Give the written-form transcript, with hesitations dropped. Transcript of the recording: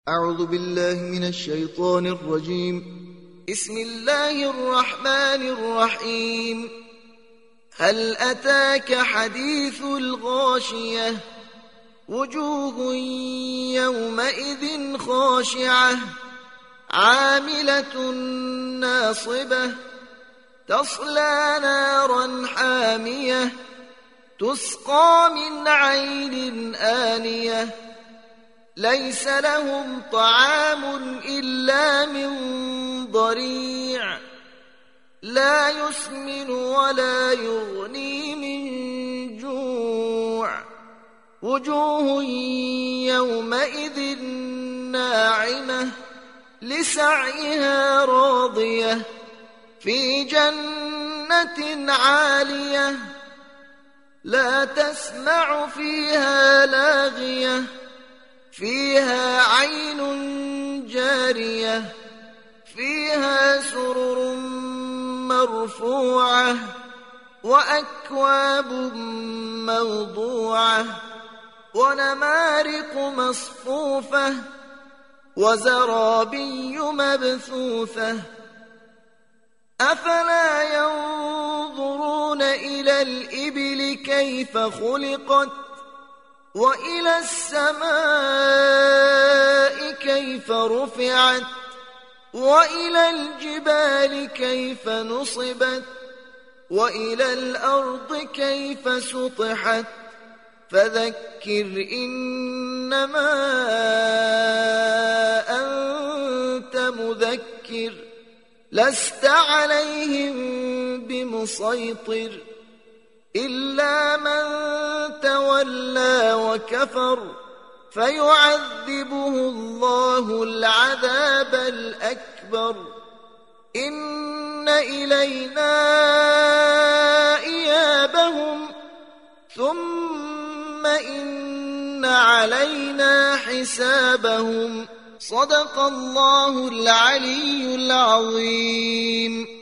أعوذ بالله من الشيطان الرجيم. بسم الله الرحمن الرحيم. هل أتاك حديث الغاشية؟ وجوه يومئذ خاشعة عاملة ناصبة تصلى نارا حامية تسقى من عين آنية ليس لهم طعام إلا من ضريع لا يسمن ولا يغني من جوع وجوه يومئذ ناعمة لسعيها راضية في جنة عالية لا تسمع فيها لاغية فيها عين جارية فيها سرر مرفوعة وأكواب موضوعة ونمارق مصفوفة وزرابي مبثوثة أفلا ينظرون إلى الإبل كيف خلقت وإلى السماء كيف رفعت وإلى الجبال كيف نصبت وإلى الأرض كيف سطحت فذكر إنما أنت مذكر لست عليهم بمسيطر إلا من تولى وكفر فيعذبه الله العذاب الأكبر إن إلينا إيابهم ثم إن علينا حسابهم صدق الله العلي العظيم.